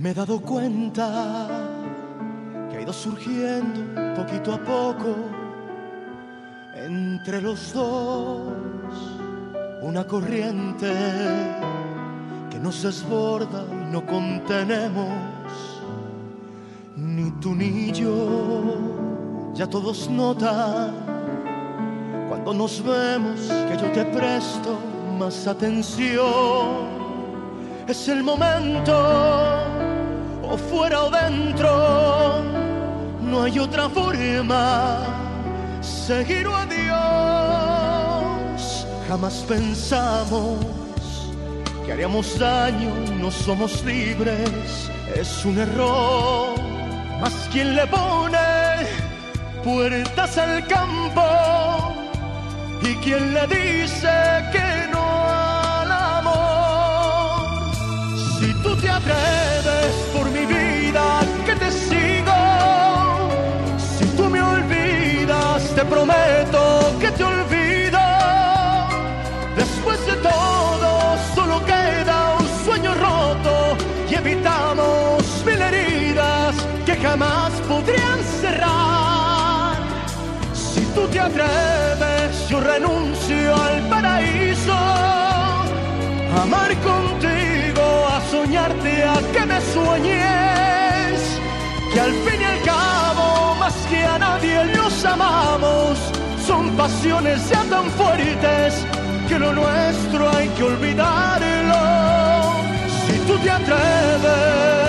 Me he dado cuenta que ha ido surgiendo poquito a poco entre los dos una corriente que nos desborda y no contenemos, ni tú ni yo. Ya todos notan cuando nos vemos que yo te presto más atención. Es el momento, o fuera o dentro, no hay otra forma, seguir o adiós. Jamás pensamos que haríamos daño, no somos libres, es un error. Mas quien le pone puertas al campo y quien le dice que no al amor. Si tú te atreves, por mi vida que te sigo. Si tú me olvidas, te prometo que te olvido. Después de todo solo queda un sueño roto y evitamos mil heridas que jamás podrían cerrar. Si tú te atreves, yo renuncio al paraíso, a amar contigo, a soñarte, a que me sueñes, que al fin y al cabo, más que a nadie nos amamos. Son pasiones ya tan fuertes que lo nuestro hay que olvidarlo. Si tú te atreves.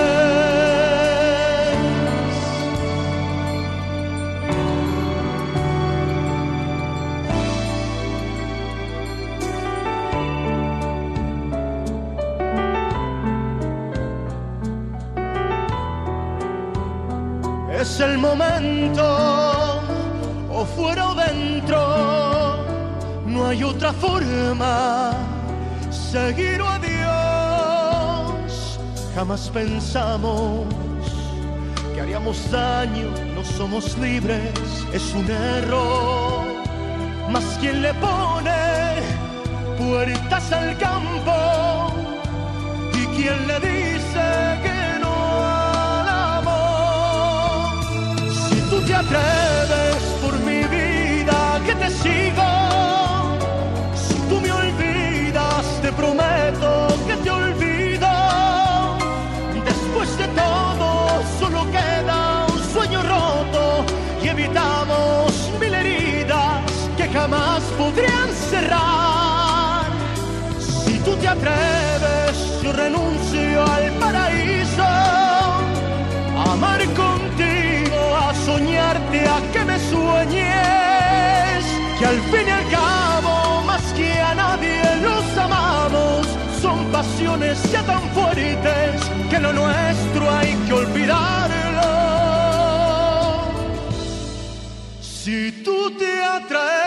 Es el momento, o fuera o dentro, no hay otra forma, seguir o adiós. Jamás pensamos que haríamos daño, no somos libres, es un error. Mas quien le pone puertas al campo y quien le dice que no al amor. Si tú te atreves, por mi vida que te sigo. Si tú me olvidas, te prometo que te olvido. Después de todo solo queda un sueño roto y evitamos mil heridas que jamás podrían cerrar. Si tú te atreves, yo renuncio al paraíso, a amar contigo, a soñarte, a que me sueñes, que al fin y al cabo, más que a nadie los amamos. Son pasiones ya tan fuertes que lo nuestro hay que olvidarlo. Si tú te atreves.